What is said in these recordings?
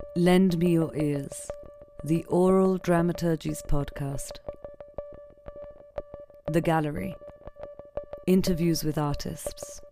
Lend me your ears, the Oral Dramaturgies podcast. The Gallery. Interviews with artists.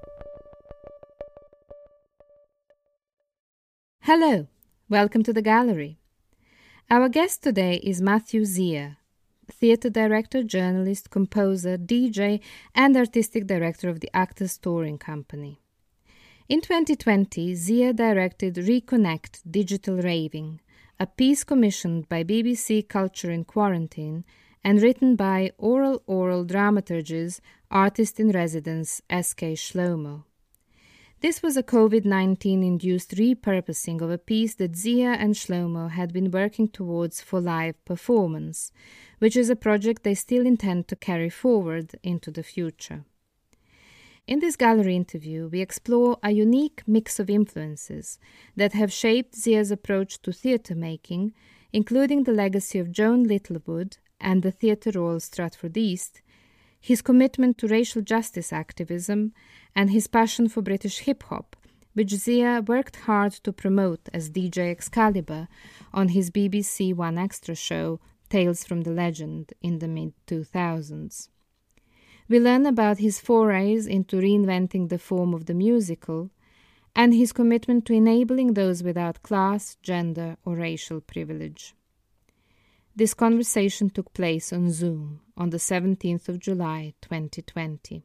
Hello, welcome to The Gallery. Our guest today is Matthew Zia, theatre director, journalist, composer, DJ and artistic director of the Actors Touring Company. In 2020, Zia directed Reconnect Digital Raving, a piece commissioned by BBC Culture in Quarantine and written by Oral Dramaturgies artist-in-residence S.K. Shlomo. This was a COVID-19-induced repurposing of a piece that Zia and Shlomo had been working towards for live performance, which is a project they still intend to carry forward into the future. In this gallery interview, we explore a unique mix of influences that have shaped Zia's approach to theatre making, including the legacy of Joan Littlewood and the Theatre Royal Stratford East, his commitment to racial justice activism, and his passion for British hip-hop, which Zia worked hard to promote as DJ Excalibur on his BBC One Extra show Tales from the Legend in the mid-2000s. We learn about his forays into reinventing the form of the musical and his commitment to enabling those without class, gender or racial privilege. This conversation took place on Zoom on the 17th of July 2020.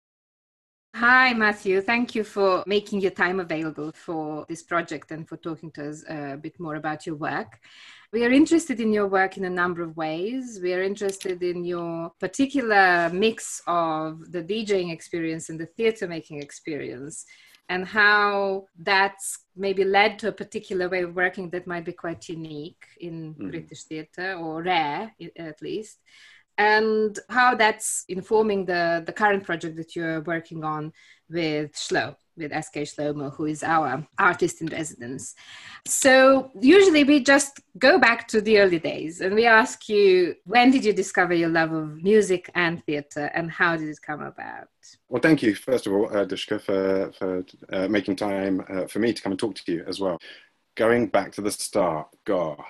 Hi, Matthew. Thank you for making your time available for this project and for talking to us a bit more about your work. We are interested in your work in a number of ways. We are interested in your particular mix of the DJing experience and the theatre making experience, and how that's maybe led to a particular way of working that might be quite unique in British theatre, or rare at least, and how that's informing the current project that you're working on with S.K. Shlomo, who is our artist in residence. So usually we just go back to the early days and we ask you, when did you discover your love of music and theatre, and how did it come about? Well, thank you, first of all, Dushka, for making time for me to come and talk to you as well. Going back to the start, God.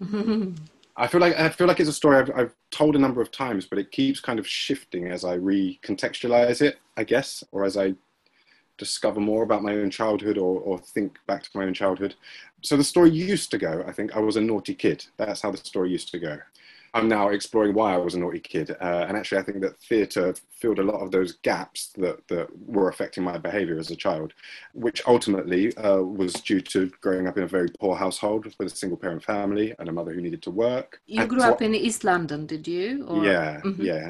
I feel like it's a story I've told a number of times, but it keeps kind of shifting as I recontextualize it, I guess, or as I discover more about my own childhood or think back to my own childhood. So the story used to go, I think, I was a naughty kid. That's how the story used to go. I'm now exploring why I was a naughty kid. And actually, I think that theatre filled a lot of those gaps that were affecting my behaviour as a child, which ultimately was due to growing up in a very poor household with a single-parent family and a mother who needed to work. You grew up in East London, did you? Or? Yeah,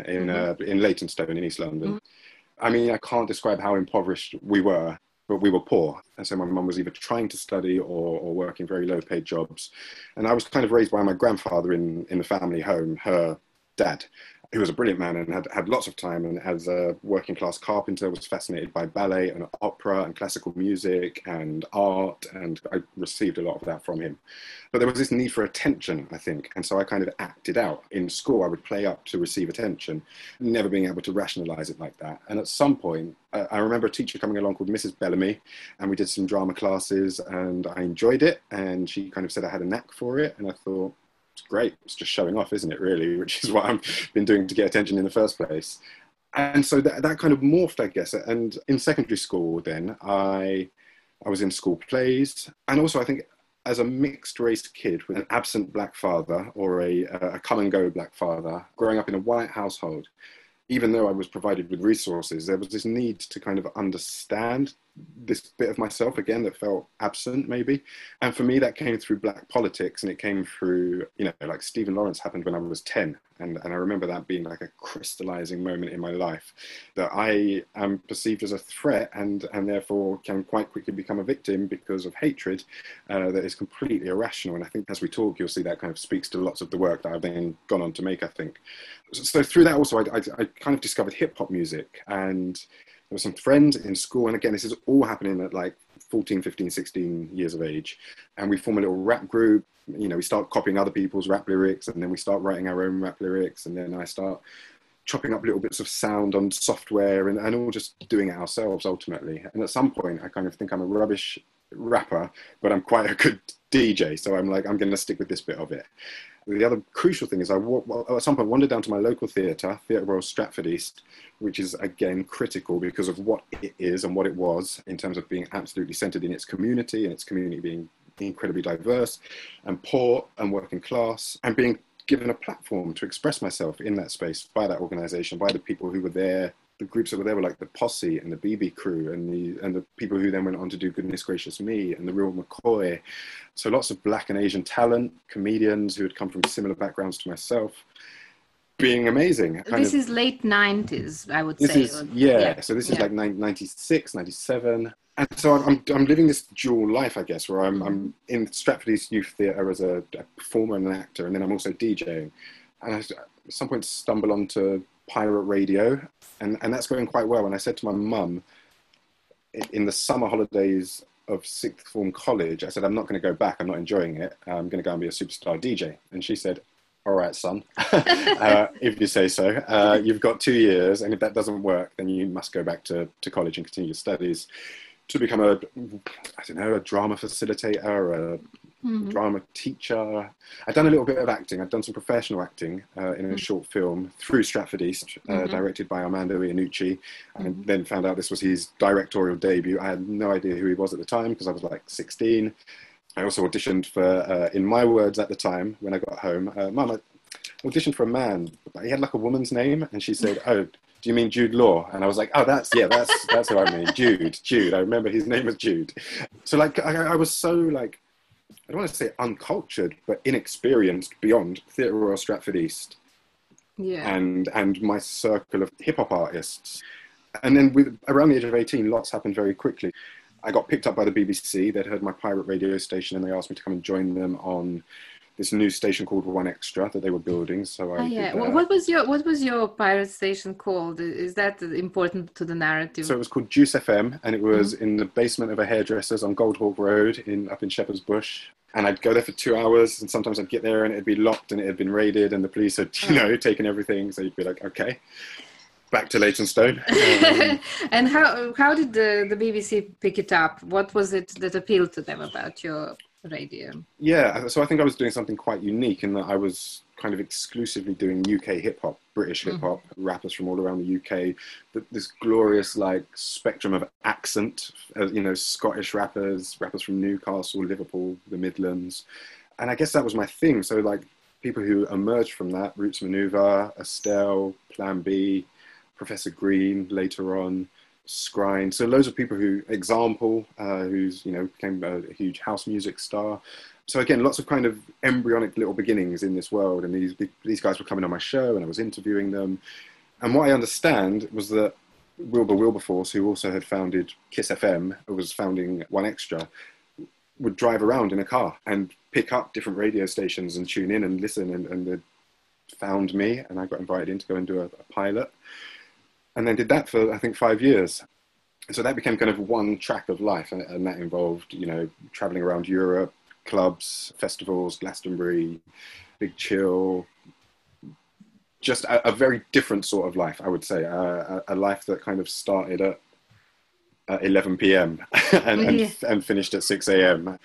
in Leytonstone in East London. I mean, I can't describe how impoverished we were, but we were poor. And so my mum was either trying to study or working very low-paid jobs. And I was kind of raised by my grandfather in the family home, her dad, who was a brilliant man and had lots of time, and as a working class carpenter was fascinated by ballet and opera and classical music and art, and I received a lot of that from him. But there was this need for attention, I think, and so I kind of acted out. In school, I would play up to receive attention, never being able to rationalise it like that. And at some point, I remember a teacher coming along called Mrs. Bellamy, and we did some drama classes, and I enjoyed it, and she kind of said I had a knack for it, and I thought, great, it's just showing off, isn't it, really, which is what I've been doing to get attention in the first place. And so that kind of morphed, I guess. And in secondary school then, I was in school plays, and also I think as a mixed race kid with an absent black father or a come and go black father, growing up in a white household, even though I was provided with resources, there was this need to kind of understand this bit of myself again that felt absent, maybe. And for me, that came through black politics, and it came through, like Stephen Lawrence happened when I was 10. And I remember that being like a crystallizing moment in my life, that I am perceived as a threat and therefore can quite quickly become a victim because of hatred that is completely irrational. And I think as we talk, you'll see that kind of speaks to lots of the work that I've then gone on to make, I think. So through that also, I kind of discovered hip hop music, and there were some friends in school. And again, this is all happening at like 14, 15, 16 years of age. And we form a little rap group. We start copying other people's rap lyrics, and then we start writing our own rap lyrics. And then I start chopping up little bits of sound on software and all just doing it ourselves ultimately. And at some point, I kind of think I'm a rubbish rapper, but I'm quite a good DJ. So I'm like, I'm going to stick with this bit of it. The other crucial thing is at some point wandered down to my local theatre Royal Stratford East, which is again critical because of what it is and what it was in terms of being absolutely centred in its community and its community being incredibly diverse and poor and working class, and being given a platform to express myself in that space by that organisation, by the people who were there. The groups that were there were like the Posse and the BB Crew and the people who then went on to do Goodness Gracious Me and the Real McCoy. So lots of Black and Asian talent, comedians who had come from similar backgrounds to myself, being amazing. This is late 90s, I would say. So this is like 96, 97. And so I'm living this dual life, I guess, where I'm in Stratford East Youth Theatre as a performer and an actor, and then I'm also DJing. And I at some point stumble onto pirate radio, and that's going quite well. And I said to my mum, in the summer holidays of sixth form college, I said, I'm not going to go back, I'm not enjoying it, I'm going to go and be a superstar DJ. And she said, all right, son, if you say so. You've got 2 years, and if that doesn't work, then you must go back to college and continue your studies to become a drama facilitator, a drama teacher. I'd done a little bit of acting. I'd done some professional acting in a short film through Stratford East, directed by Armando Iannucci, and then found out this was his directorial debut. I had no idea who he was at the time because I was like 16. I also auditioned for, in my words at the time, when I got home, Mum, I auditioned for a man, but he had like a woman's name, and she said, oh, do you mean Jude Law? And I was like, oh, that's who I mean, Jude. I remember his name was Jude. So like, I was so like, I don't want to say uncultured, but inexperienced beyond Theatre Royal Stratford East. Yeah. And my circle of hip hop artists. And then around the age of 18, lots happened very quickly. I got picked up by the BBC. They'd heard my pirate radio station, and they asked me to come and join them on this new station called One Extra that they were building. So what was your pirate station called? Is that important to the narrative? So it was called Juice FM, and it was in the basement of a hairdresser's on Goldhawk Road up in Shepherd's Bush. And I'd go there for 2 hours, and sometimes I'd get there and it'd be locked and it had been raided and the police had, taken everything. So you'd be like, okay, back to Leytonstone. And how did the BBC pick it up? What was it that appealed to them about your radio? Yeah, so I think I was doing something quite unique in that I was kind of exclusively doing UK hip-hop, British hip-hop, rappers from all around the UK, this glorious like spectrum of accent, Scottish rappers from Newcastle, Liverpool, the Midlands. And I guess that was my thing. So like people who emerged from that, Roots Manuva, Estelle, Plan B, Professor Green later on, Scrine. So loads of people who's became a huge house music star. So again, lots of kind of embryonic little beginnings in this world. And these guys were coming on my show and I was interviewing them. And what I understand was that Wilbur Wilberforce, who also had founded Kiss FM, who was founding One Extra, would drive around in a car and pick up different radio stations and tune in and listen. And they found me, and I got invited in to go and do a pilot. And then did that for, I think, 5 years. So that became kind of one track of life. And that involved, traveling around Europe, clubs, festivals, Glastonbury, Big Chill. Just a very different sort of life, I would say. A life that kind of started at 11 p.m. and finished at 6 a.m.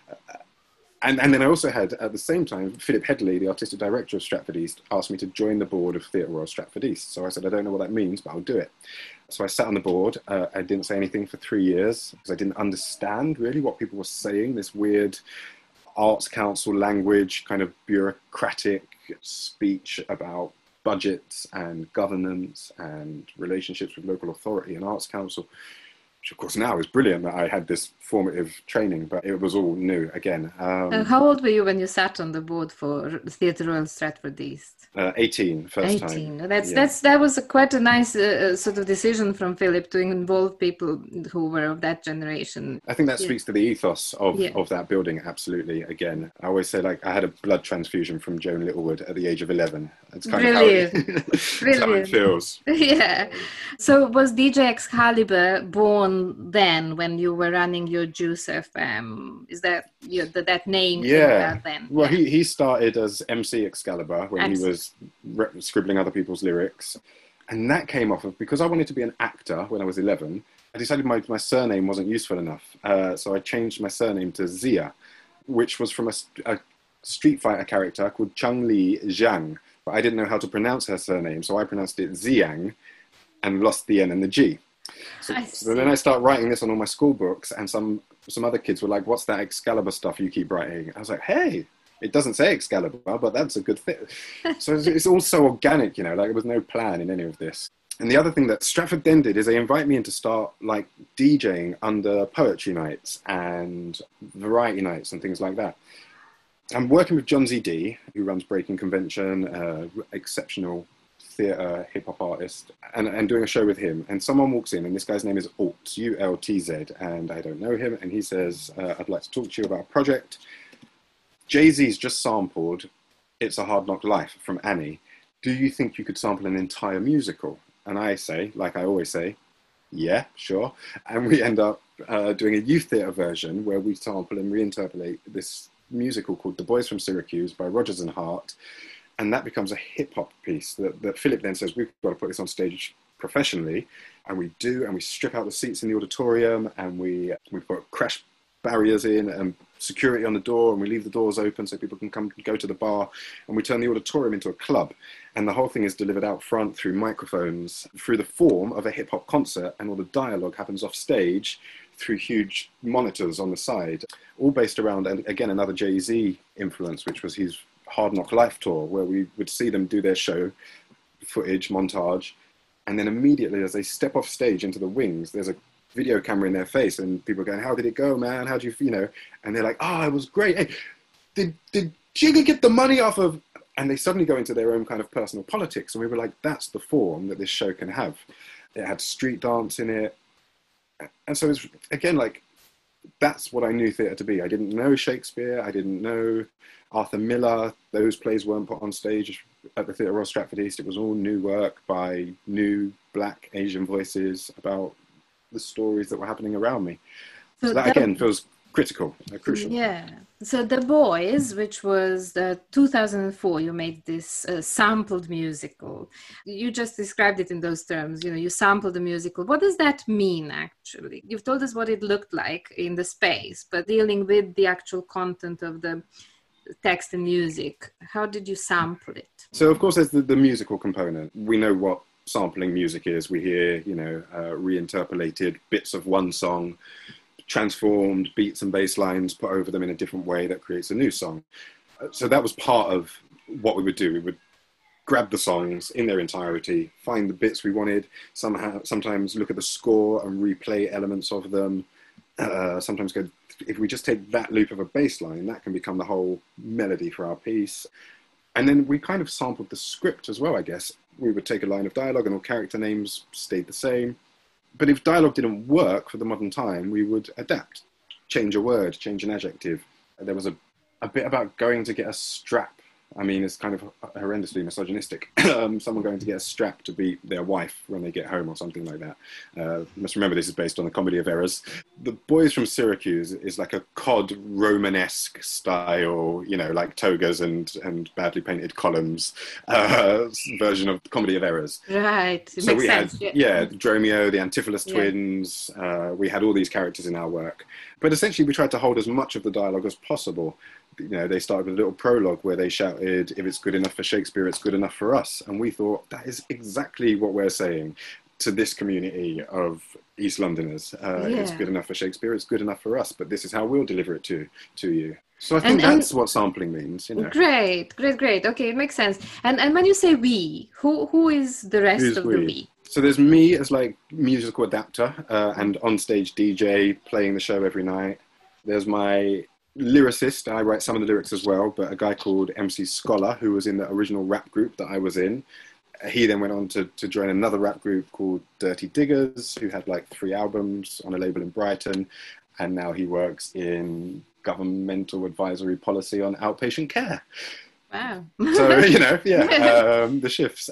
And then I also had, at the same time, Philip Headley, the artistic director of Stratford East, asked me to join the board of Theatre Royal Stratford East. So I said, I don't know what that means, but I'll do it. So I sat on the board. I didn't say anything for 3 years because I didn't understand really what people were saying, this weird Arts Council language, kind of bureaucratic speech about budgets and governance and relationships with local authority and Arts Council. Which of course now is brilliant that I had this formative training, but it was all new again. How old were you when you sat on the board for Theatre Royal Stratford East? 18, first 18. time. That was quite a nice sort of decision from Philip to involve people who were of that generation. I think that speaks to the ethos of that building, absolutely. Again, I always say I had a blood transfusion from Joan Littlewood at the age of 11. That's kind of how it feels. Yeah. So was DJ Excalibur born then when you were running your Juice FM? Is that that name came about then? Well, he started as MC Excalibur when he was scribbling other people's lyrics. And that came off of, because I wanted to be an actor when I was 11, I decided my surname wasn't useful enough. So I changed my surname to Zia, which was from a Street Fighter character called Chun-Li Zhang. But I didn't know how to pronounce her surname, so I pronounced it Xiang and lost the N and the G. So then I start writing this on all my school books, and some other kids were like, "What's that Excalibur stuff you keep writing?" I was like, "Hey, it doesn't say Excalibur, but that's a good thing." So it's all so organic, like there was no plan in any of this. And the other thing that Stratford then did is they invite me in to start like DJing under poetry nights and variety nights and things like that. I'm working with John Z.D., who runs Breaking Convention, exceptional theatre hip-hop artist, and doing a show with him. And someone walks in, and this guy's name is Ultz, Ultz, and I don't know him. And he says, "I'd like to talk to you about a project. Jay-Z's just sampled It's a Hard Knock Life from Annie. Do you think you could sample an entire musical?" And I say, like I always say, "Yeah, sure." And we end up doing a youth theatre version where we sample and reinterpolate this musical called The Boys from Syracuse by Rodgers and Hart. And that becomes a hip-hop piece that Philip then says, "We've got to put this on stage professionally." And we do, and we strip out the seats in the auditorium, and we put crash barriers in and security on the door, and we leave the doors open so people can come go to the bar, and we turn the auditorium into a club. And the whole thing is delivered out front through microphones, through the form of a hip-hop concert, and all the dialogue happens off stage through huge monitors on the side, all based around, and again, another Jay-Z influence, which was his Hard Knock Life tour, where we would see them do their show, footage, montage, and then immediately as they step off stage into the wings, there's a video camera in their face, and people are going, "How did it go, man? How do you, And they're like, "Oh, it was great. Hey, did Jigga get the money off of..." And they suddenly go into their own kind of personal politics, and we were like, that's the form that this show can have. It had street dance in it. And so it's, again, like, that's what I knew theatre to be. I didn't know Shakespeare. I didn't know Arthur Miller. Those plays weren't put on stage at the Theatre Royal Stratford East. It was all new work by new Black Asian voices about the stories that were happening around me. So that again feels crucial. Yeah. So The Boys, which was 2004, you made this sampled musical. You just described it in those terms. You sampled the musical. What does that mean, actually? You've told us what it looked like in the space, but dealing with the actual content of the text and music, how did you sample it? So, of course, there's the musical component. We know what sampling music is. We hear, reinterpolated bits of one song, transformed beats and bass lines put over them in a different way that creates a new song. So that was part of what we would do. We would grab the songs in their entirety, find the bits we wanted, sometimes look at the score and replay elements of them. Sometimes go, if we just take that loop of a bass line, that can become the whole melody for our piece. And then we kind of sampled the script as well, I guess. We would take a line of dialogue and all character names stayed the same. But if dialogue didn't work for the modern time, we would adapt, change a word, change an adjective. There was a bit about going to get a strap. I mean, it's kind of horrendously misogynistic. Someone going to get a strap to beat their wife when they get home or something like that. You must remember this is based on the Comedy of Errors. The Boys from Syracuse is like a cod Romanesque style, like togas and badly painted columns version of the Comedy of Errors. Right. So we had, Dromio, the Antipholus twins. We had all these characters in our work. But essentially we tried to hold as much of the dialogue as possible. They started with a little prologue where they shouted, "If it's good enough for Shakespeare, it's good enough for us." And we thought, that is exactly what we're saying to this community of East Londoners. It's good enough for Shakespeare, it's good enough for us, but this is how we'll deliver it to you. So I think that's what sampling means. Great. Okay, it makes sense. And when you say we, who is the rest of the we? So there's me as like musical adapter and onstage DJ playing the show every night. There's my lyricist, I write some of the lyrics as well, but a guy called MC Scholar, who was in the original rap group that I was in. He then went on to join another rap group called Dirty Diggers, who had like 3 albums on a label in Brighton, and now he works in governmental advisory policy on outpatient care. Wow. So, the shifts.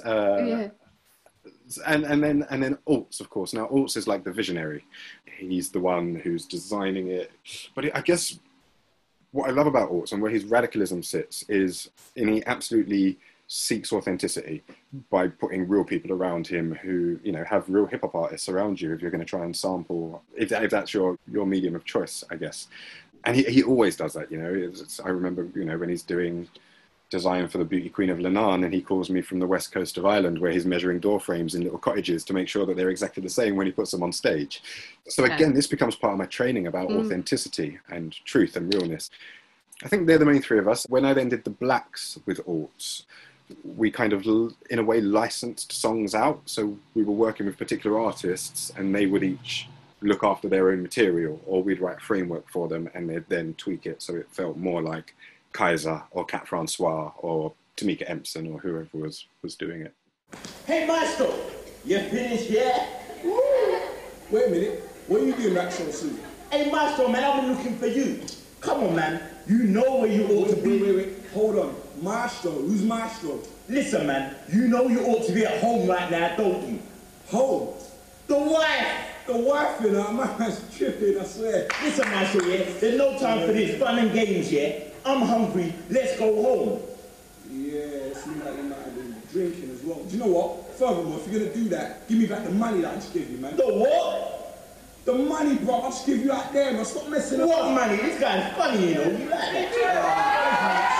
And then Ultz, of course. Now, Ultz is like the visionary. He's the one who's designing it. But I guess what I love about Ultz and where his radicalism sits is, and he absolutely seeks authenticity by putting real people around him who, you know, have real hip hop artists around you if you're going to try and sample, if that's your medium of choice, I guess. And he always does that, you know. I remember, you know, when he's doing design for the Beauty Queen of Lenan, and he calls me from the west coast of Ireland where he's measuring door frames in little cottages to make sure that they're exactly the same when he puts them on stage. So again, this becomes part of my training about authenticity and truth and realness. I think they're the main three of us. When I then did the Blacks with Alts, we kind of, in a way, licensed songs out. So we were working with particular artists and they would each look after their own material, or we'd write a framework for them and they'd then tweak it so it felt more like Kaiser or Cat Francois or Tamika Empson or whoever was doing it. Hey, Maestro, you finished yet? Woo. Wait a minute, what are you doing back so soon? Hey, Maestro, man, I've been looking for you. Come on, man, you know where you ought to be. Wait, hold on. Maestro, who's Maestro? Listen, man, you know you ought to be at home right now, don't you? Home? The wife! The wife, you know, my man's tripping, I swear. Listen, Maestro, yeah, there's no time for this fun and games, yeah? I'm hungry, let's go home. Yeah, it seems like you might have been drinking as well. Do you know what? Furthermore, if you're going to do that, give me back the money that I just gave you, man. The what? The money, bro, I'll just give you out there, man. Stop messing up. What money? This guy's funny, you know. You like that?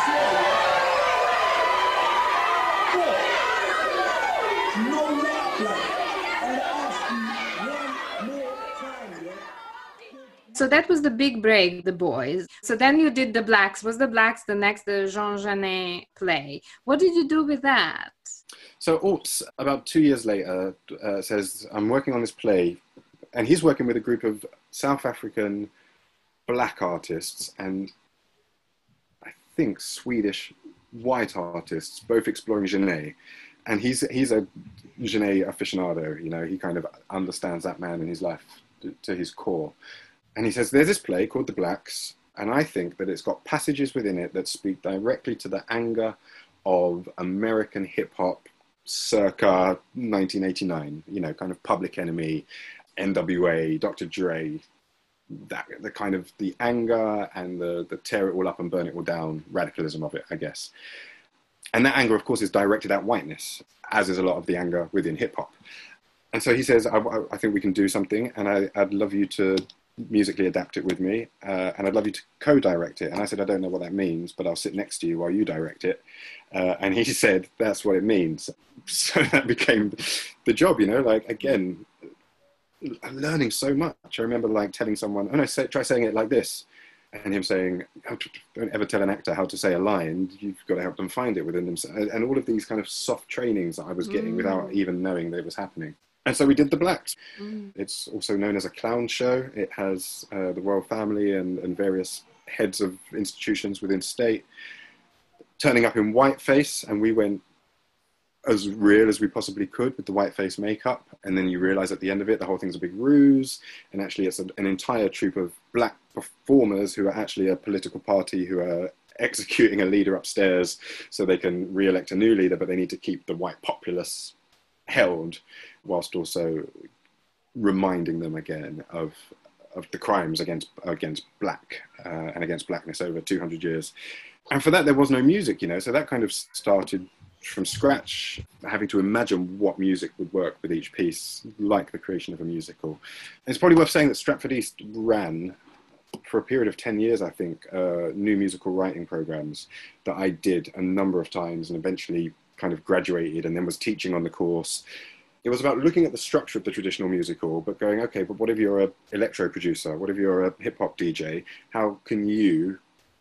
No luck, like. I'll ask you one more time, yeah? So that was the big break, The Boys. So then you did The Blacks. Was The Blacks the next Jean Genet play? What did you do with that? So Alts, about 2 years later, says, I'm working on this play, and he's working with a group of South African black artists and I think Swedish white artists, both exploring Genet. And he's a Genet aficionado, you know, he kind of understands that man and his life to his core. And he says, there's this play called The Blacks, and I think that it's got passages within it that speak directly to the anger of American hip-hop circa 1989, you know, kind of Public Enemy, NWA, Dr. Dre, the kind of the anger and the tear it all up and burn it all down radicalism of it, I guess. And that anger, of course, is directed at whiteness, as is a lot of the anger within hip-hop. And so he says, I think we can do something, and I'd love you to musically adapt it with me, and I'd love you to co-direct it. And I said, I don't know what that means, but I'll sit next to you while you direct it. And he said, that's what it means. So that became the job, you know, like, again, I'm learning so much. I remember like telling someone, try saying it like this. And him saying, don't ever tell an actor how to say a line. You've got to help them find it within themselves. And all of these kind of soft trainings that I was getting without even knowing they was happening. And so we did The Blacks. It's also known as a clown show. It has the royal family and various heads of institutions within state turning up in whiteface. And we went as real as we possibly could with the whiteface makeup. And then you realize at the end of it, the whole thing's a big ruse. And actually it's an entire troupe of black performers who are actually a political party who are executing a leader upstairs so they can re-elect a new leader, but they need to keep the white populace held whilst also reminding them again of the crimes against black and against blackness over 200 years. And for that, there was no music, you know, so that kind of started from scratch, having to imagine what music would work with each piece, like the creation of a musical. And it's probably worth saying that Stratford East ran, for a period of 10 years, I think, new musical writing programs that I did a number of times and eventually kind of graduated and then was teaching on the course. It was about looking at the structure of the traditional musical, but going, okay, but what if you're an electro producer? What if you're a hip hop DJ? How can you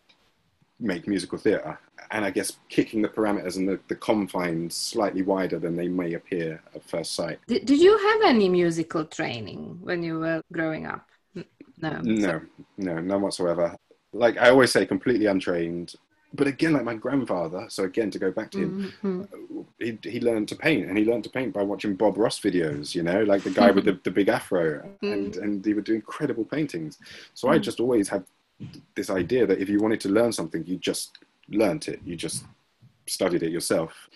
make musical theatre? And I guess kicking the parameters and the confines slightly wider than they may appear at first sight. Did you have any musical training when you were growing up? No, none whatsoever. Like I always say, completely untrained. But again, like my grandfather, so again, to go back to him, he learned to paint, and he learned to paint by watching Bob Ross videos, you know, like the guy with the big afro, and he would do incredible paintings. So I just always had this idea that if you wanted to learn something, you just learnt it, you just studied it yourself.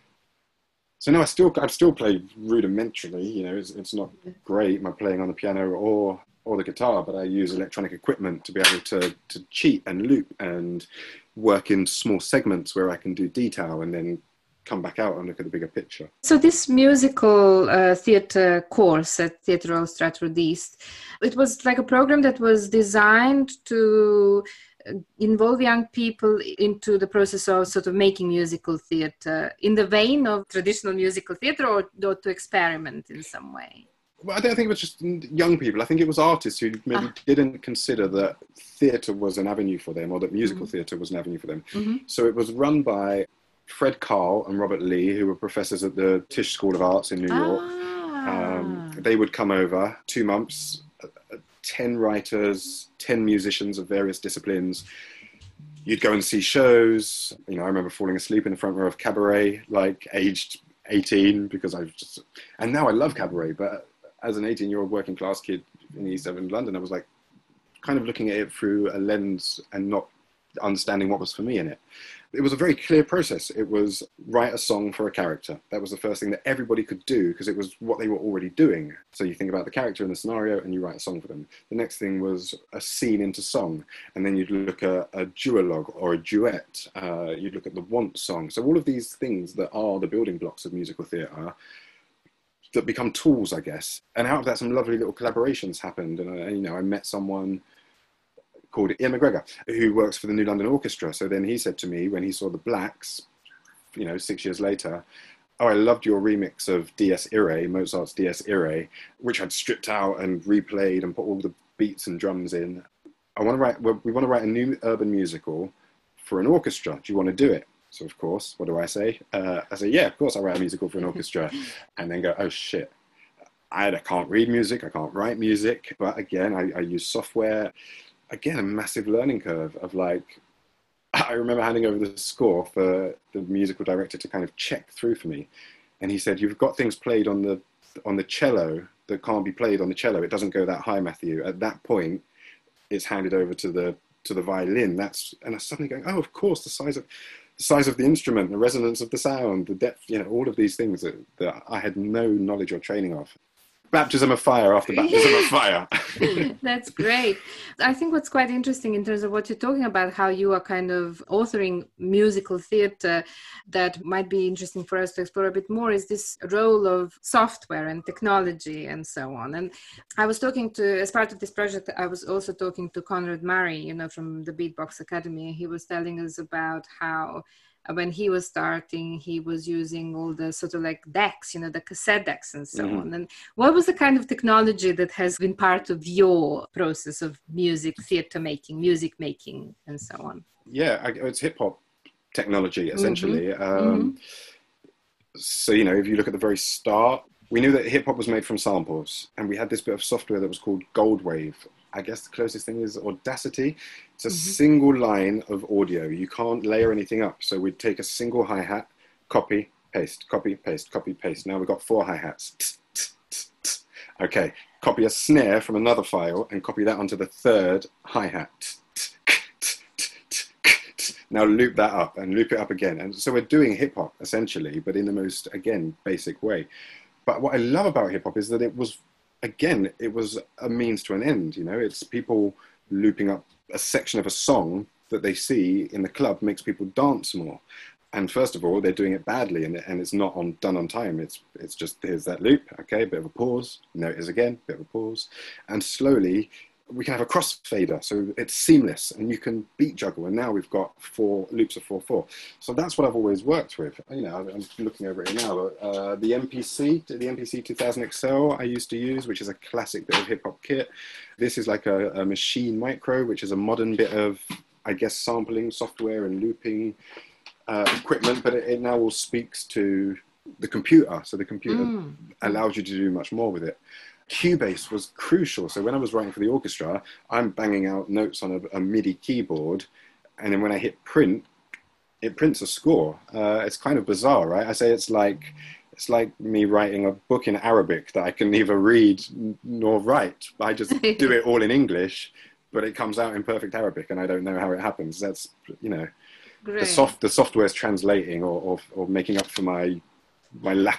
So no, I've still played rudimentarily, you know, it's not great, my playing on the piano or the guitar, but I use electronic equipment to be able to cheat and loop and work in small segments where I can do detail and then come back out and look at the bigger picture. So this musical theatre course at Theatre Royal Stratford East, it was like a program that was designed to involve young people into the process of sort of making musical theatre in the vein of traditional musical theatre, or to experiment in some way? Well, I don't think it was just young people. I think it was artists who maybe didn't consider that theatre was an avenue for them, or that musical theatre was an avenue for them. So it was run by Fred Karl and Robert Lee, who were professors at the Tisch School of Arts in New York. They would come over 2 months, 10 writers, 10 musicians of various disciplines. You'd go and see shows. You know, I remember falling asleep in the front row of Cabaret, like aged 18, because and now I love Cabaret, but as an 18-year-old working class kid in the East End of London, I was like kind of looking at it through a lens and not understanding what was for me in it. It was a very clear process. It was write a song for a character. That was the first thing that everybody could do, because it was what they were already doing. So you think about the character and the scenario and you write a song for them. The next thing was a scene into song. And then you'd look at a duologue or a duet. You'd look at the want song. So all of these things that are the building blocks of musical theatre that become tools, I guess. And out of that, some lovely little collaborations happened. And I met someone called Ian McGregor, who works for the New London Orchestra. So then he said to me, when he saw the Blacks, 6 years later, "Oh, I loved your remix of Dies Irae, Mozart's Dies Irae, which I'd stripped out and replayed and put all the beats and drums in. We want to write a new urban musical for an orchestra. Do you want to do it?" So of course, what do I say? I say, yeah, of course I'll write a musical for an orchestra. And then go, oh shit, I can't read music, I can't write music. But again, I use software. Again, a massive learning curve of I remember handing over the score for the musical director to kind of check through for me. And he said, "You've got things played on the cello that can't be played on the cello. It doesn't go that high, Matthew. At that point, it's handed over to the violin." And I was suddenly going, oh, of course, the size of the instrument, the resonance of the sound, the depth, all of these things that I had no knowledge or training of. Baptism of fire after baptism of fire. That's great. I think what's quite interesting in terms of what you're talking about, how you are kind of authoring musical theatre, that might be interesting for us to explore a bit more, is this role of software and technology and so on. And I was talking to, as part of this project, I was also talking to Conrad Murray, from the Beatbox Academy. He was telling us about how when he was starting, he was using all the sort of like decks, the cassette decks and so on. And what was the kind of technology that has been part of your process of music making, and so on? Yeah, it's hip hop technology, essentially. So, if you look at the very start, we knew that hip hop was made from samples, and we had this bit of software that was called Goldwave. I guess the closest thing is Audacity. It's a single line of audio. You can't layer anything up. So we'd take a single hi-hat, copy, paste, copy, paste, copy, paste. Now we've got 4 hi-hats. Okay, copy a snare from another file and copy that onto the 3rd hi-hat. Now loop that up and loop it up again. And so we're doing hip-hop, essentially, but in the most, again, basic way. But what I love about hip-hop is that it was a means to an end. It's people looping up a section of a song that they see in the club makes people dance more. And first of all, they're doing it badly, and it's not done on time. It's just, here's that loop, okay, bit of a pause, there it is again, bit of a pause, and slowly we can have a crossfader, so it's seamless, and you can beat juggle. And now we've got 4 loops of 4/4. So that's what I've always worked with. I'm looking over it now. The MPC 2000 XL I used to use, which is a classic bit of hip hop kit. This is like a Machine Micro, which is a modern bit of, I guess, sampling software and looping equipment, but it now all speaks to the computer. So the computer allows you to do much more with it. Cubase was crucial. So when I was writing for the orchestra, I'm banging out notes on a MIDI keyboard, and then when I hit print, it prints a score. It's kind of bizarre, right? I say it's like me writing a book in Arabic that I can neither read nor write. I just do it all in English, but it comes out in perfect Arabic, and I don't know how it happens. That's, Great. The software is translating or making up for my lack of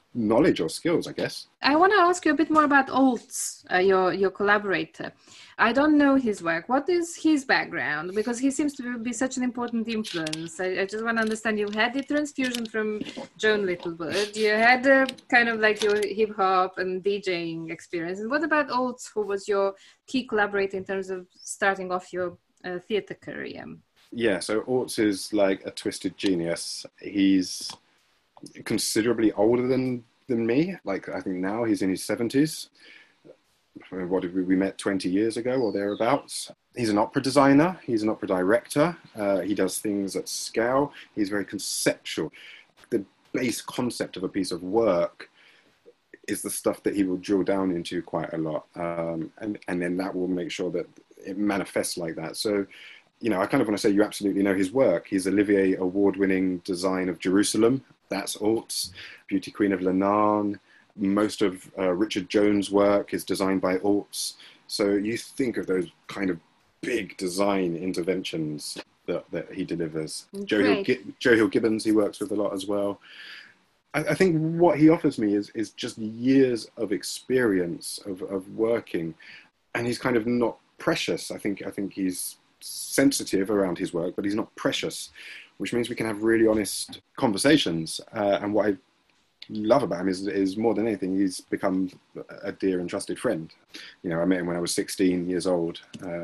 knowledge or skills, I guess. I want to ask you a bit more about Oltz, your collaborator. I don't know his work. What is his background? Because he seems to be such an important influence. I just want to understand. You had the transfusion from Joan Littlewood. You had kind of like your hip hop and DJing experience. And what about Oltz, who was your key collaborator in terms of starting off your theatre career? Yeah, so Oltz is like a twisted genius. He's considerably older than me. Like, I think now he's in his 70s. What did we met 20 years ago or thereabouts. He's an opera designer. He's an opera director. He does things at scale. He's very conceptual. The base concept of a piece of work is the stuff that he will drill down into quite a lot. And then that will make sure that it manifests like that. So, you know, I kind of want to say you absolutely know his work. He's Olivier award-winning design of Jerusalem. That's Oltz. Beauty Queen of Lenan. Most of Richard Jones' work is designed by Oltz. So you think of those kind of big design interventions that he delivers. Joe Hill Gibbons he works with a lot as well. I think what he offers me is just years of experience of working, and he's kind of not precious. I think he's sensitive around his work, but he's not precious, which means we can have really honest conversations. And what I love about him is more than anything, he's become a dear and trusted friend. You know, I met him when I was 16 years old,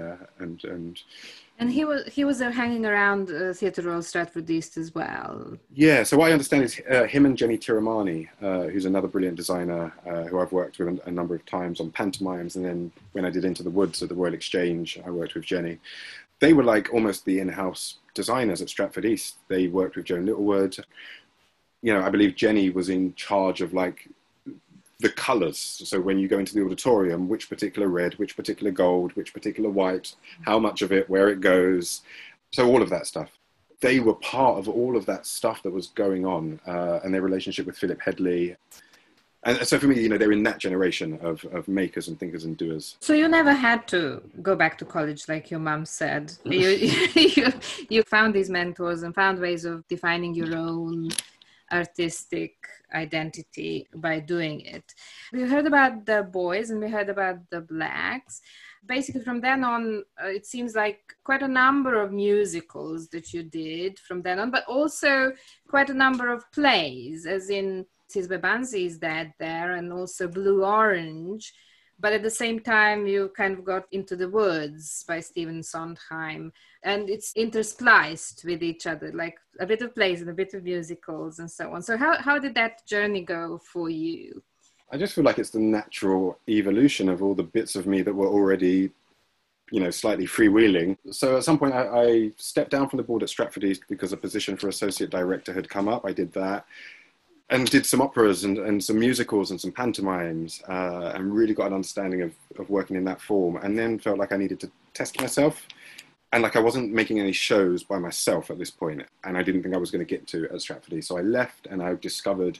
and he was hanging around Theatre Royal Stratford East as well. Yeah, so what I understand is him and Jenny Tiramani, who's another brilliant designer who I've worked with a number of times on pantomimes, and then when I did Into the Woods at the Royal Exchange, I worked with Jenny. They were like almost the in-house designers at Stratford East. They worked with Joan Littlewood. You know, I believe Jenny was in charge of like the colours. So when you go into the auditorium, which particular red, which particular gold, which particular white, how much of it, where it goes. So all of that stuff. They were part of all of that stuff that was going on, and their relationship with Philip Headley. And so for me, you know, they're in that generation of makers and thinkers and doers. So you never had to go back to college, like your mum said. You found these mentors and found ways of defining your own artistic identity by doing it. We heard about the boys and we heard about the blacks. Basically from then on, it seems like quite a number of musicals that you did from then on, but also quite a number of plays, as in Sis Bebanzi is Dead there, and also Blue Orange. But at the same time, you kind of got Into the Woods by Stephen Sondheim, and it's interspliced with each other, like a bit of plays and a bit of musicals and so on. So how did that journey go for you? I just feel like it's the natural evolution of all the bits of me that were already, you know, slightly freewheeling. So at some point I stepped down from the board at Stratford East because a position for associate director had come up. I did that. And did some operas and some musicals and some pantomimes, and really got an understanding of working in that form, and then felt like I needed to test myself. And like I wasn't making any shows by myself at this point, and I didn't think I was going to get to at Stratford East. So I left and I discovered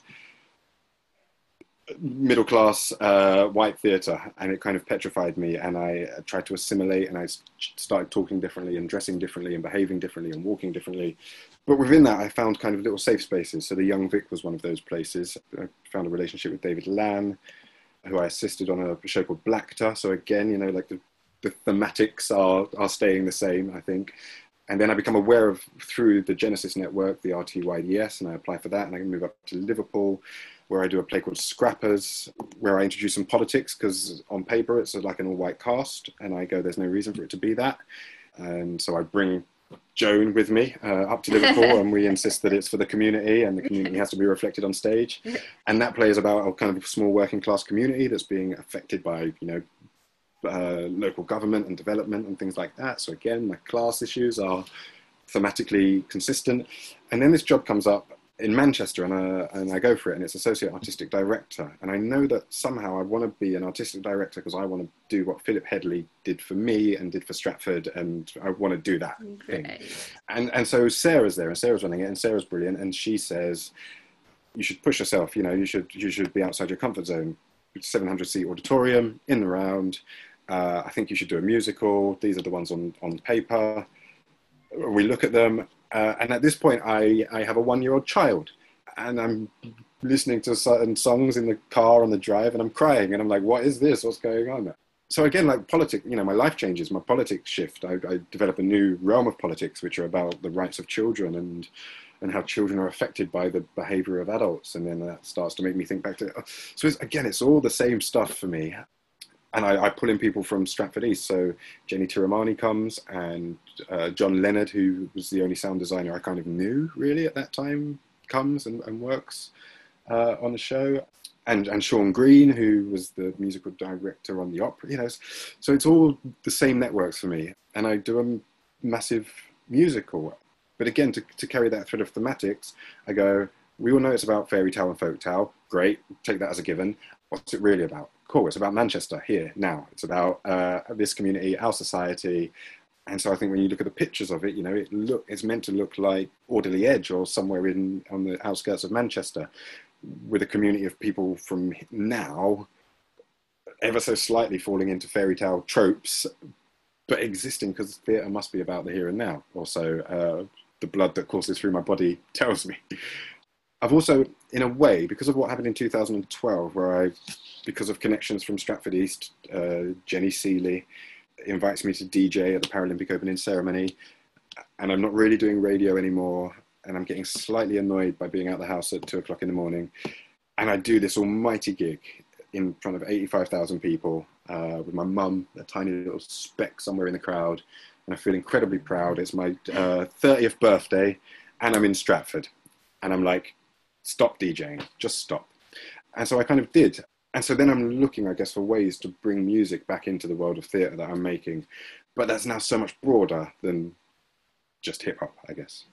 middle-class white theatre, and it kind of petrified me, and I tried to assimilate, and I started talking differently and dressing differently and behaving differently and walking differently. But within that, I found kind of little safe spaces. So the Young Vic was one of those places. I found a relationship with David Lann, who I assisted on a show called Blackta. So again, you know, like the thematics are staying the same, I think. And then I become aware of, through the Genesis Network, the RTYDS, and I apply for that, and I can move up to Liverpool, where I do a play called Scrappers, where I introduce some politics, because on paper it's like an all-white cast, and I go, there's no reason for it to be that. And so I bring Joan with me up to Liverpool, and we insist that it's for the community, and the community has to be reflected on stage. And that play is about a kind of small working class community that's being affected by, you know, local government and development and things like that. So again, my class issues are thematically consistent. And then this job comes up in Manchester, and I go for it, and it's associate artistic director. And I know that somehow I want to be an artistic director because I want to do what Philip Headley did for me and did for Stratford, and I want to do that thing. And so Sarah's there, and Sarah's running it, and Sarah's brilliant, and she says, you should push yourself, you know, you should be outside your comfort zone. 700-seat auditorium, in the round. I think you should do a musical. These are the ones on paper. We look at them. And at this point, I have a 1-year-old child, and I'm listening to certain songs in the car on the drive, and I'm crying, and I'm like, what is this? What's going on? So again, like politics, my life changes, my politics shift. I develop a new realm of politics, which are about the rights of children and how children are affected by the behavior of adults. And then that starts to make me think back to, so it's all the same stuff for me. And I pull in people from Stratford East. So Jenny Tiramani comes, and John Leonard, who was the only sound designer I kind of knew really at that time, comes and works on the show. And Sean Green, who was the musical director on the opera, so it's all the same networks for me. And I do a massive musical. But again, to carry that thread of thematics, I go, we all know it's about fairy tale and folk tale. Great, take that as a given. What's it really about? Cool, it's about Manchester, here, now. It's about this community, our society. And so I think when you look at the pictures of it, it's meant to look like Alderley Edge or somewhere on the outskirts of Manchester, with a community of people from now, ever so slightly falling into fairy tale tropes, but existing because theatre must be about the here and now. Also, the blood that courses through my body tells me. I've also, in a way, because of what happened in 2012, where because of connections from Stratford East, Jenny Seeley invites me to DJ at the Paralympic opening ceremony, and I'm not really doing radio anymore, and I'm getting slightly annoyed by being out of the house at 2:00 in the morning. And I do this almighty gig in front of 85,000 people with my mum, a tiny little speck somewhere in the crowd. And I feel incredibly proud. It's my 30th birthday, and I'm in Stratford. And I'm like, stop DJing, just stop. And so I kind of did. And so then I'm looking, I guess, for ways to bring music back into the world of theatre that I'm making. But that's now so much broader than just hip hop, I guess.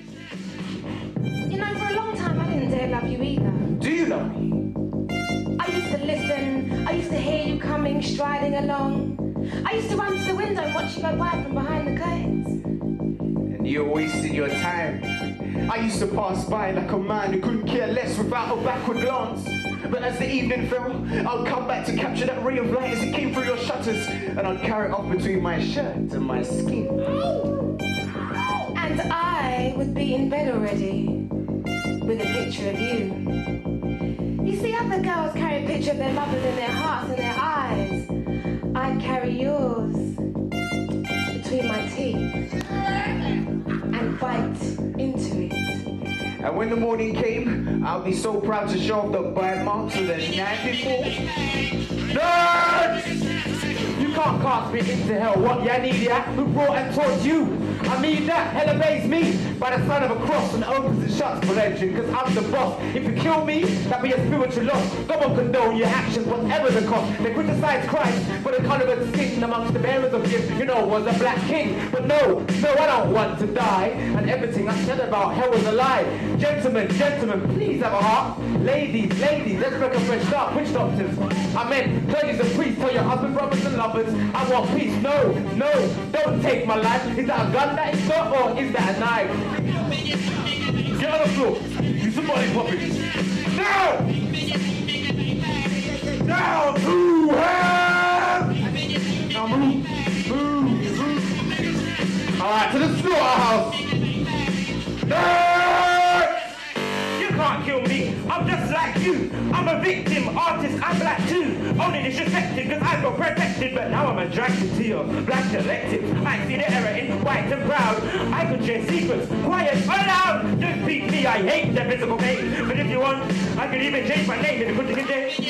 For a long time, I didn't dare love you either. Do you love me? I used to listen. I used to hear you coming, striding along. I used to run to the window and watch you go by from behind the curtains. And you're wasting your time. I used to pass by like a man who couldn't care less without a backward glance. But as the evening fell, I'd come back to capture that ray of light as it came through your shutters, and I'd carry it off between my shirt and my skin. And I would be in bed already with a picture of you. You see, other girls carry a picture of their lovers in their hearts and their eyes. I'd carry yours between my teeth and bite into it. And when the morning came, I'll be so proud to show off the bite marks of the night before. Nerds! You can't cast me into hell. What, you idiot? Who brought and taught you? I mean that hell obeys me by the sign of a cross and opens and shuts for legend, because I'm the boss. If you kill me, that'll be a spiritual loss. God won't condone your actions, whatever the cost. They criticize Christ for the kind of a sin amongst the bearers of gifts, was a black king. But no, I don't want to die. And everything I said about hell was a lie. Gentlemen, please have a heart. Ladies, let's make a fresh start. Witch doctors, I meant clergies and priests. Tell your husband, brothers and lovers, I want peace. No, don't take my life. Is that a gun that is got, or is that a knife? Get on the floor. You somebody puppets. Now! Now to hell! Now move. Alright, to the slaughterhouse. No! You can't kill me. I'm just like you. I'm a victim, artist, I'm black too. Only disrespected because I got protected, but now I'm attracted to your black collective. I see the error in white and proud. I could share secrets, quiet, aloud. Don't beat me, I hate the physical pain. But if you want, I could even change my name if you put it in there.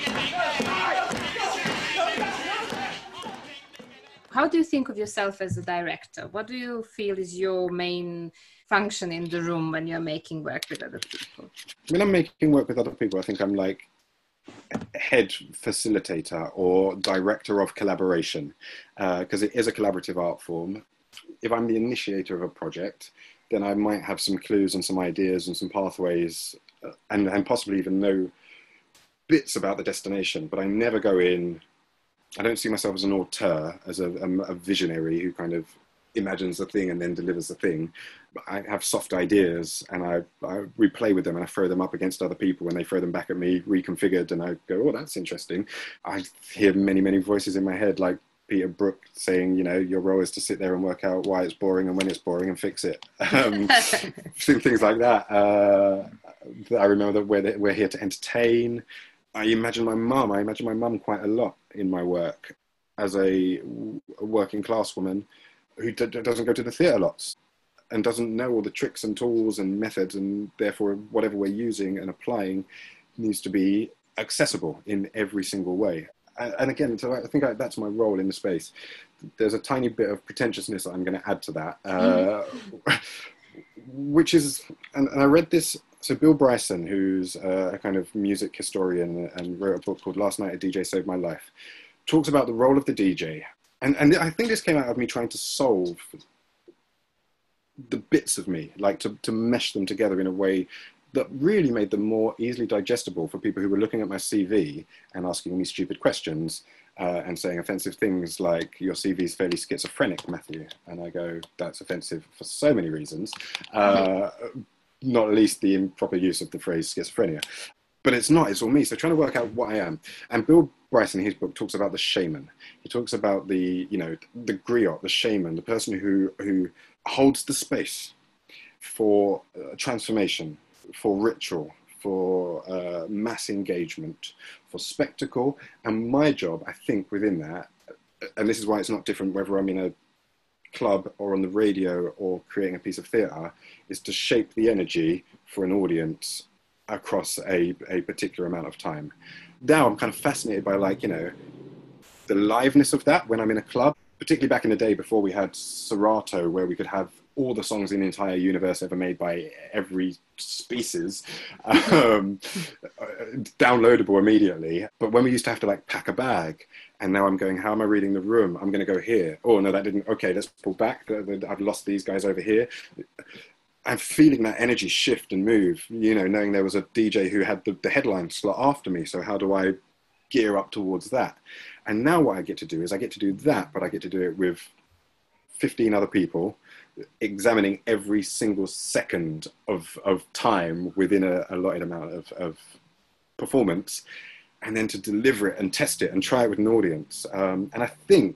How do you think of yourself as a director? What do you feel is your main function in the room when you're making work with other people? When I'm making work with other people, I think I'm like head facilitator or director of collaboration, because it is a collaborative art form. If I'm the initiator of a project, then I might have some clues and some ideas and some pathways and possibly even know bits about the destination, but I never go in. I don't see myself as an auteur, as a visionary who kind of imagines the thing and then delivers the thing. But I have soft ideas and I replay with them and I throw them up against other people and they throw them back at me reconfigured and I go, oh, that's interesting. I hear many, many voices in my head, like Peter Brook saying, your role is to sit there and work out why it's boring and when it's boring and fix it. Things like that. I remember that we're here to entertain. I imagine my mum quite a lot in my work as a working class woman who doesn't go to the theatre lots and doesn't know all the tricks and tools and methods, and therefore whatever we're using and applying needs to be accessible in every single way. And again, so I think that's my role in the space. There's a tiny bit of pretentiousness that I'm going to add to that, which is, and I read this, so Bill Bryson, who's a kind of music historian and wrote a book called Last Night a DJ Saved My Life, talks about the role of the DJ. And I think this came out of me trying to solve the bits of me, like to mesh them together in a way that really made them more easily digestible for people who were looking at my CV and asking me stupid questions and saying offensive things like, your CV is fairly schizophrenic, Matthew. And I go, that's offensive for so many reasons, not least the improper use of the phrase schizophrenia. But it's not, it's all me. So trying to work out what I am. And Bill Bryson, in his book, talks about the shaman. He talks about the griot, the shaman, the person who holds the space for transformation, for ritual, for mass engagement, for spectacle. And my job, I think, within that, and this is why it's not different whether I'm in a club or on the radio or creating a piece of theatre, is to shape the energy for an audience across a particular amount of time. Now I'm kind of fascinated by, like, the liveness of that when I'm in a club, particularly back in the day before we had Serato, where we could have all the songs in the entire universe ever made by every species downloadable immediately. But when we used to have to like pack a bag, and now I'm going, how am I reading the room? I'm going to go here. Oh no, that didn't. Okay, let's pull back. I've lost these guys over here. I'm feeling that energy shift and move, knowing there was a DJ who had the headline slot after me. So how do I gear up towards that? And now what I get to do is I get to do that, but I get to do it with 15 other people, examining every single second of time within a allotted amount of performance, and then to deliver it and test it and try it with an audience. And I think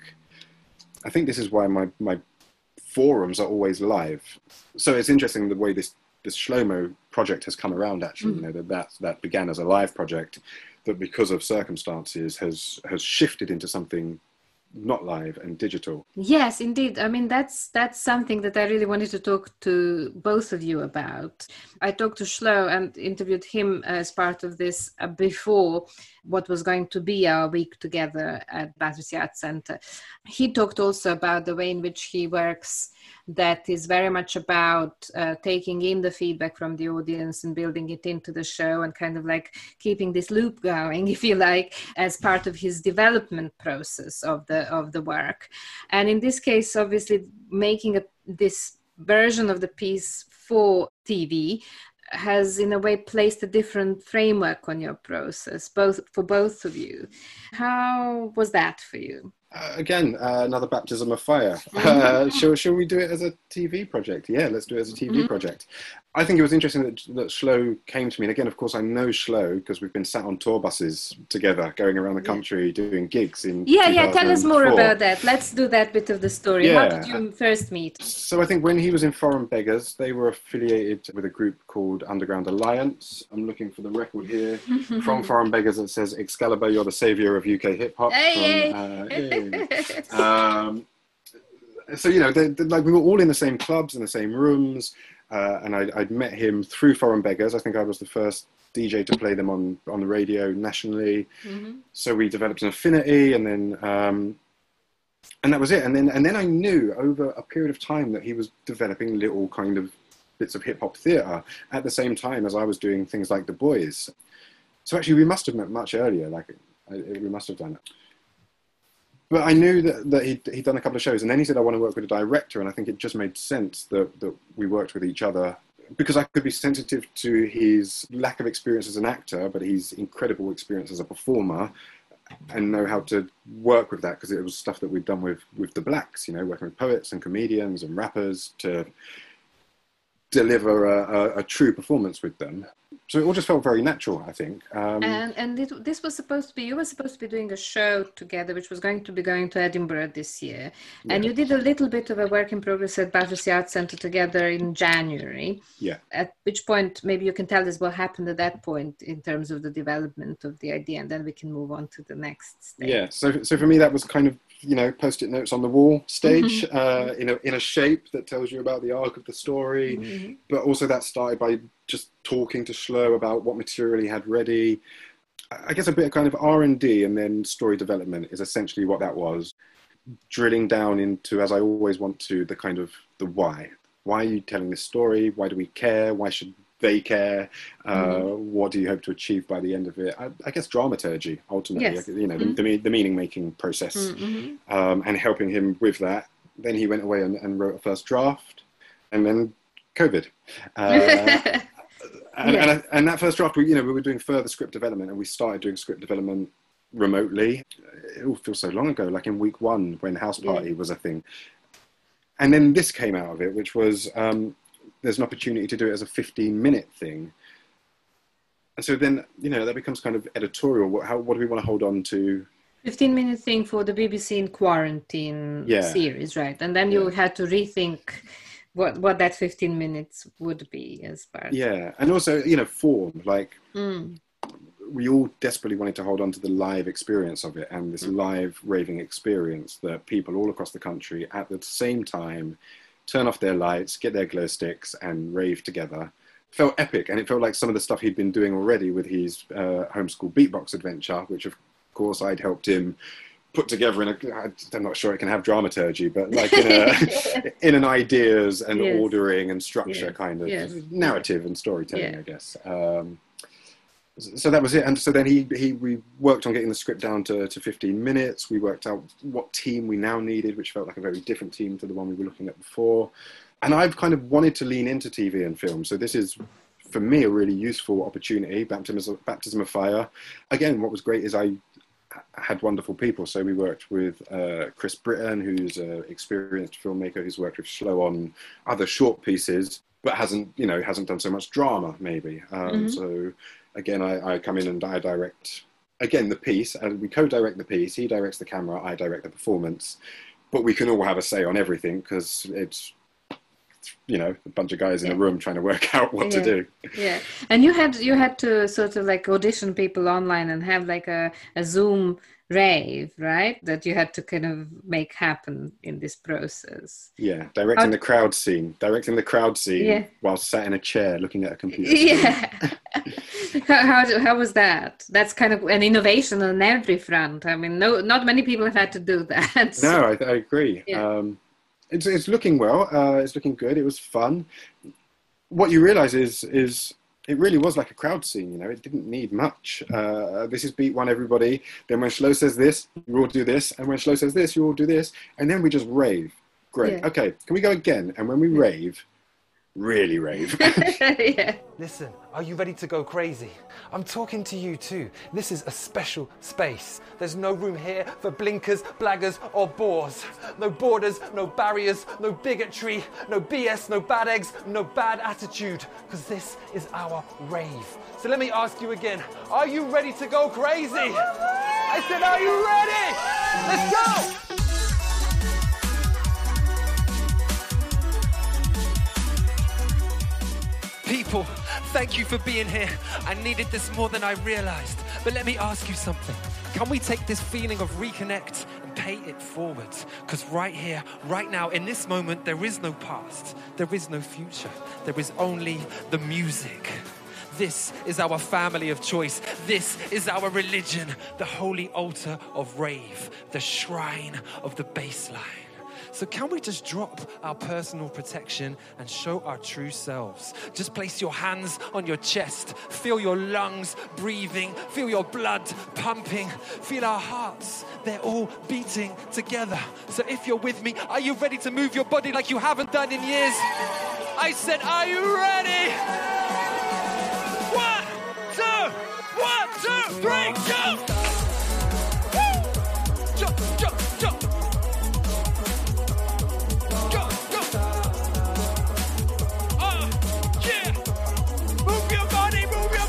this is why my forums are always live. So it's interesting the way this Shlomo project has come around, actually. That began as a live project, that because of circumstances has shifted into something not live and digital. Yes, indeed. I mean, that's something that I really wanted to talk to both of you about. I talked to Shlo and interviewed him as part of this before what was going to be our week together at Battersea Arts Centre. He talked also about the way in which he works, that is very much about taking in the feedback from the audience and building it into the show, and kind of like keeping this loop going, if you like, as part of his development process of the work. And in this case, obviously, making this version of the piece for TV has in a way placed a different framework on your process, for both of you. How was that for you? Again, another baptism of fire. Shall we do it as a TV project? Yeah, let's do it as a TV project. I think it was interesting that Shlo came to me. And again, of course, I know Shlo because we've been sat on tour buses together, going around the country, doing gigs in 2004. Tell us more about that. Let's do that bit of the story. How did you first meet? So I think when he was in Foreign Beggars, they were affiliated with a group called Underground Alliance. I'm looking for the record here. From Foreign Beggars, it says, Excalibur, you're the saviour of UK hip-hop. So, we were all in the same clubs, in the same rooms. And I'd met him through Foreign Beggars. I think I was the first DJ to play them on the radio nationally. So we developed an affinity, and then and that was it. And then I knew over a period of time that he was developing little kind of bits of hip hop theatre at the same time as I was doing things like The Boys. So actually, we must have met much earlier. We must have done it. But I knew that he'd done a couple of shows, and then he said, I want to work with a director, and I think it just made sense that we worked with each other, because I could be sensitive to his lack of experience as an actor, but his incredible experience as a performer, and know how to work with that, because it was stuff that we'd done with the Blacks, working with poets and comedians and rappers to deliver a true performance with them. So it all just felt very natural, I think. This was supposed to be, you were supposed to be doing a show together, which was going to Edinburgh this year. And you did a little bit of a work in progress at Battersea Arts Centre together in January. Yeah. At which point, maybe you can tell us what happened at that point in terms of the development of the idea, and then we can move on to the next stage. Yeah, so for me, that was kind of, Post-it notes on the wall stage, in a shape that tells you about the arc of the story. But also that started by just talking to Shlo about what material he had ready. I guess a bit of kind of R&D and then story development is essentially what that was. Drilling down into, as I always want to, the kind of the why. Why are you telling this story? Why do we care? Why should they care? What do you hope to achieve by the end of it? I guess dramaturgy, ultimately, yes. The meaning-making process, and helping him with that. Then he went away and wrote a first draft, and then COVID. And that first draft, we were doing further script development, and we started doing script development remotely. It all feels so long ago, like in week 1 when House Party was a thing. And then this came out of it, which was... there's an opportunity to do it as a 15-minute thing. And so then, that becomes kind of editorial. What do we want to hold on to? 15-minute thing for the BBC in Quarantine series, right? And then you had to rethink what that 15 minutes would be as part. Yeah, and also, form. Like, we all desperately wanted to hold on to the live experience of it, and this live raving experience that people all across the country at the same time turn off their lights, get their glow sticks, and rave together. It felt epic, and it felt like some of the stuff he'd been doing already with his homeschool beatbox adventure, which of course I'd helped him put together I'm not sure it can have dramaturgy, but like in an ideas and ordering and structure kind of narrative and storytelling, I guess. So that was it. And so then we worked on getting the script down to 15 minutes. We worked out what team we now needed, which felt like a very different team to the one we were looking at before. And I've kind of wanted to lean into TV and film. So this is, for me, a really useful opportunity, baptism of fire. Again, what was great is I had wonderful people. So we worked with Chris Britton, who's an experienced filmmaker who's worked with Shlo on other short pieces, but hasn't done so much drama, maybe. So... Again, I come in and I direct, again, the piece, and we co-direct the piece. He directs the camera, I direct the performance. But we can all have a say on everything because it's, a bunch of guys in a room trying to work out what to do. Yeah, and you had to sort of like audition people online and have like a Zoom rave, right? That you had to kind of make happen in this process. Yeah, directing the crowd scene while sat in a chair looking at a computer screen. Yeah. How was that? That's kind of an innovation on every front. I mean, not many people have had to do that. So. No, I agree. Yeah. It's looking well. It's looking good. It was fun. What you realise is it really was like a crowd scene, It didn't need much. This is beat one, everybody. Then when Shlo says this, you all do this. And when Shlo says this, you all do this. And then we just rave. Great. Yeah. Okay, can we go again? And when we rave, really rave. Yeah. Listen, are you ready to go crazy? I'm talking to you too. This is a special space. There's no room here for blinkers, blaggers or bores. No borders, no barriers, no bigotry, no BS, no bad eggs, no bad attitude. Because this is our rave. So let me ask you again, are you ready to go crazy? I said, are you ready? Let's go! People, thank you for being here. I needed this more than I realized. But let me ask you something. Can we take this feeling of reconnect and pay it forward? Because right here, right now, in this moment, there is no past. There is no future. There is only the music. This is our family of choice. This is our religion. The holy altar of rave. The shrine of the baseline. So can we just drop our personal protection and show our true selves? Just place your hands on your chest. Feel your lungs breathing. Feel your blood pumping. Feel our hearts. They're all beating together. So if you're with me, are you ready to move your body like you haven't done in years? I said, are you ready? 1, 2, 1, 2, 3, jump! Woo! Jump, jump, jump! Move your body, move your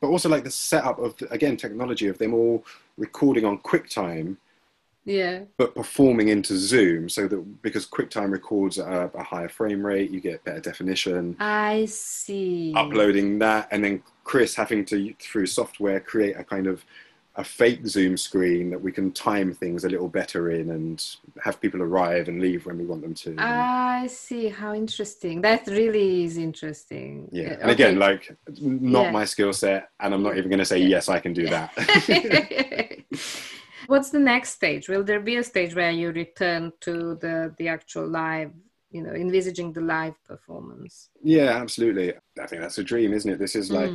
but also like the setup of, again, technology of them all recording on QuickTime, but performing into Zoom, so that because QuickTime records at a higher frame rate, you get better definition. I see. Uploading that, and then Chris having to, through software, create a kind of a fake Zoom screen that we can time things a little better in and have people arrive and leave when we want them to. I see. How interesting. That really is interesting. Yeah. And again, like, not my skill set, and I'm not even going to say, yes, I can do that. What's the next stage? Will there be a stage where you return to the actual live, envisaging the live performance? Yeah, absolutely. I think that's a dream, isn't it? This is like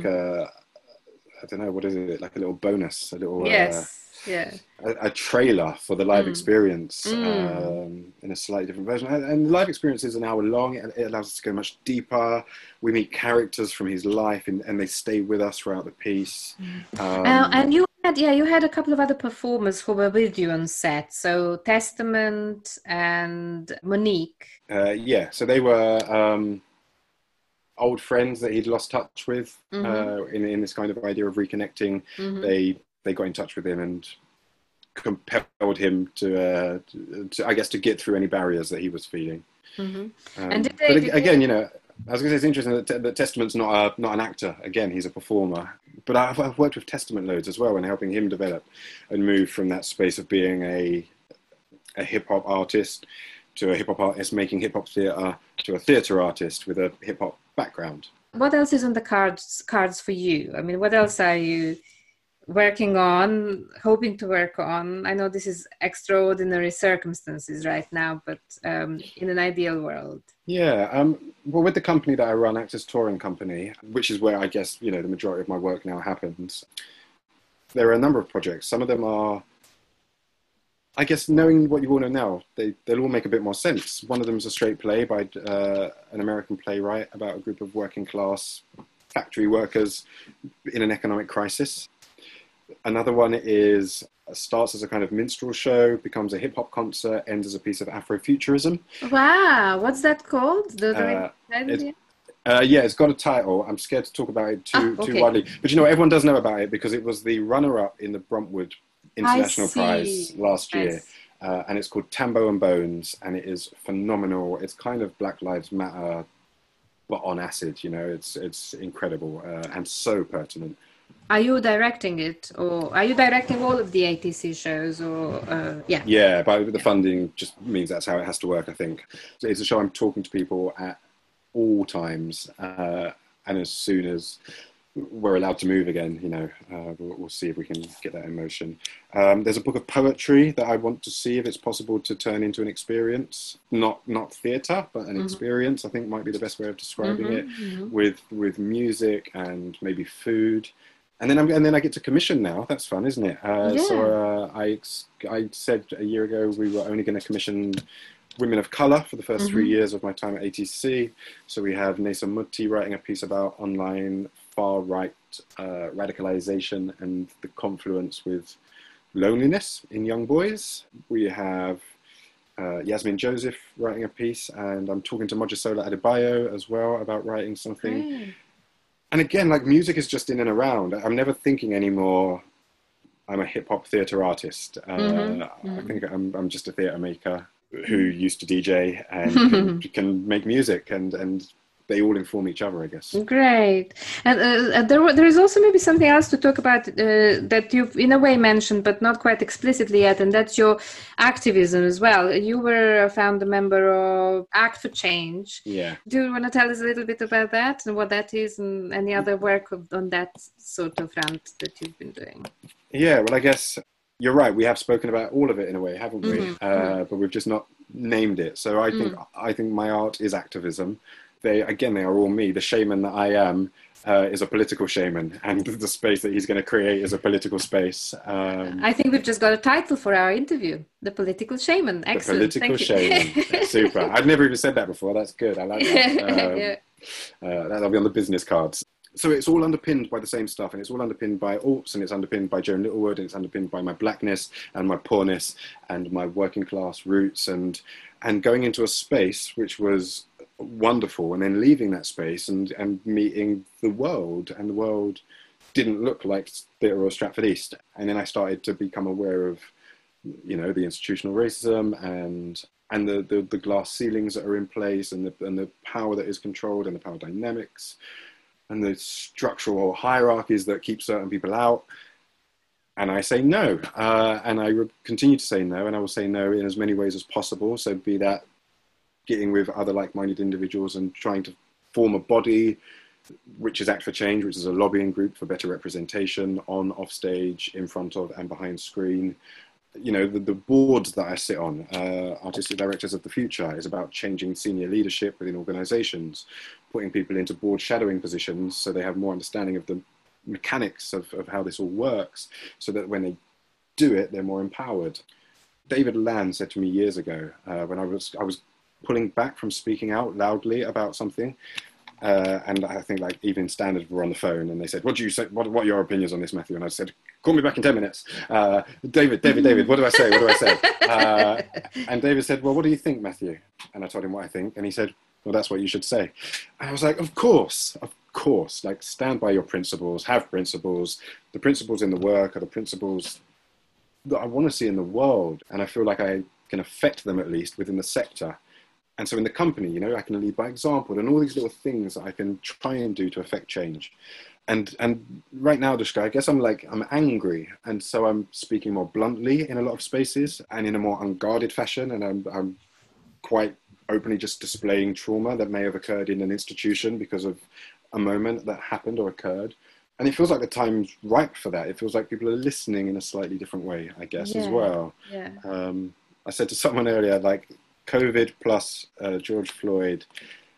I don't know, what is it? Like a little bonus, a little a trailer for the live experience in a slightly different version. And the live experience is an hour long. It allows us to go much deeper. We meet characters from his life, and they stay with us throughout the piece. And you had a couple of other performers who were with you on set. So Testament and Monique. So they were old friends that he'd lost touch with in this kind of idea of reconnecting. They got in touch with him and compelled him to I guess, to get through any barriers that he was feeling. And again, I was going to say, it's interesting that Testament's not an actor. Again, he's a performer. But I've worked with Testament loads as well, and helping him develop and move from that space of being a hip-hop artist to a hip-hop artist making hip-hop theatre, to a theatre artist with a hip-hop background. What else is on the cards for you? I mean, what else are you working on, hoping to work on? I know this is extraordinary circumstances right now, but in an ideal world. Well, with the company that I run, Actors Touring Company, which is where I guess, the majority of my work now happens, there are a number of projects. Some of them are, I guess, knowing what you all know now, they'll all make a bit more sense. One of them is a straight play by an American playwright about a group of working class factory workers in an economic crisis. Another one starts as a kind of minstrel show, becomes a hip hop concert, ends as a piece of Afrofuturism. Wow, what's that called? It's got a title. I'm scared to talk about it too widely. But everyone does know about it because it was the runner-up in the Bruntwood International Prize last year. And it's called Tambo and Bones, and it is phenomenal. It's kind of Black Lives Matter, but on acid, it's incredible and so pertinent. Are you directing it, or are you directing all of the ATC shows, or but the funding just means that's how it has to work, I think. So it's a show I'm talking to people at all times, and as soon as we're allowed to move again, we'll see if we can get that in motion. There's a book of poetry that I want to see if it's possible to turn into an experience, not theatre, but an experience, I think might be the best way of describing it, with music and maybe food. And then I get to commission now. That's fun, isn't it? So I said a year ago we were only going to commission women of colour for the first 3 years of my time at ATC. So we have Nesa Mutti writing a piece about online far-right radicalisation and the confluence with loneliness in young boys. We have Yasmin Joseph writing a piece, and I'm talking to Mojisola Adebayo as well about writing something. Great. And again, like, music is just in and around. I'm never thinking anymore, I'm a hip-hop theatre artist. I think I'm just a theatre maker who used to DJ and can make music, and they all inform each other, I guess. Great. And there is also maybe something else to talk about that you've in a way mentioned, but not quite explicitly yet, and that's your activism as well. You were a founder member of Act for Change. Yeah. Do you want to tell us a little bit about that and what that is, and any other work on that sort of front that you've been doing? Yeah, well, I guess you're right. We have spoken about all of it in a way, haven't we? But we've just not named it. So I think my art is activism. They are all me. The shaman that I am is a political shaman, and the space that he's going to create is a political space. I think we've just got a title for our interview: The Political Shaman. Excellent. The Political Shaman. Super. I've never even said that before. That's good. I like that. That'll be on the business cards. So it's all underpinned by the same stuff, and it's all underpinned by Alps, and it's underpinned by Joan Littlewood, and it's underpinned by my blackness and my poorness and my working class roots, and going into a space which was wonderful, and then leaving that space and meeting the world, and the world didn't look like Theatre Royal Stratford East. And then I started to become aware of, you know, the institutional racism and the glass ceilings that are in place, and the power that is controlled, and the power dynamics, and the structural hierarchies that keep certain people out. And I say no, and I continue to say no, and I will say no in as many ways as possible. So be that getting with other like-minded individuals and trying to form a body, which is Act for Change, which is a lobbying group for better representation on, off stage, in front of, and behind screen. You know, the boards that I sit on, Artistic Directors of the Future, is about changing senior leadership within organisations, putting people into board shadowing positions so they have more understanding of the mechanics of how this all works, so that when they do it, they're more empowered. David Land said to me years ago, when I was pulling back from speaking out loudly about something, and I think like Evening Standard were on the phone, and they said, "What do you say? What are your opinions on this, Matthew?" And I said, "Call me back in 10 minutes. David, what do I say? And David said, "Well, what do you think, Matthew?" And I told him what I think, and he said, "Well, that's what you should say." And I was like, of course, like, stand by your principles, have principles. The principles in the work are the principles that I want to see in the world, and I feel like I can affect them, at least within the sector. And so in the company, you know, I can lead by example, and all these little things that I can try and do to affect change. And right now, Dushka, I guess I'm angry. And so I'm speaking more bluntly in a lot of spaces and in a more unguarded fashion. And I'm quite openly just displaying trauma that may have occurred in an institution because of a moment that happened or occurred. And it feels like the time's ripe for that. It feels like people are listening in a slightly different way, I guess, as well. Yeah. I said to someone earlier, like, COVID plus George Floyd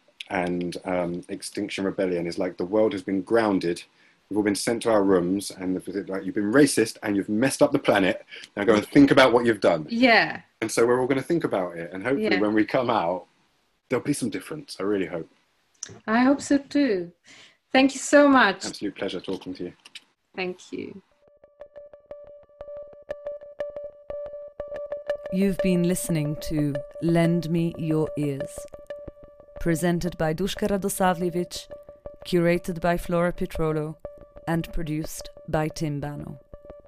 and Extinction Rebellion is like the world has been grounded. We've all been sent to our rooms, and like, you've been racist and you've messed up the planet. Now go and think about what you've done. Yeah. And so we're all going to think about it, and hopefully when we come out, there'll be some difference. I really hope. I hope so too. Thank you so much. Absolute pleasure talking to you. Thank you. You've been listening to Lend Me Your Ears, presented by Duška Radosavljević, curated by Flora Petrolo, and produced by Tim Bano.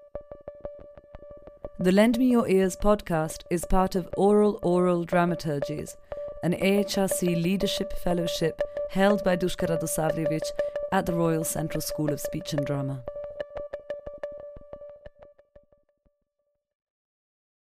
The Lend Me Your Ears podcast is part of Oral Dramaturgies, an AHRC Leadership Fellowship held by Duška Radosavljević at the Royal Central School of Speech and Drama.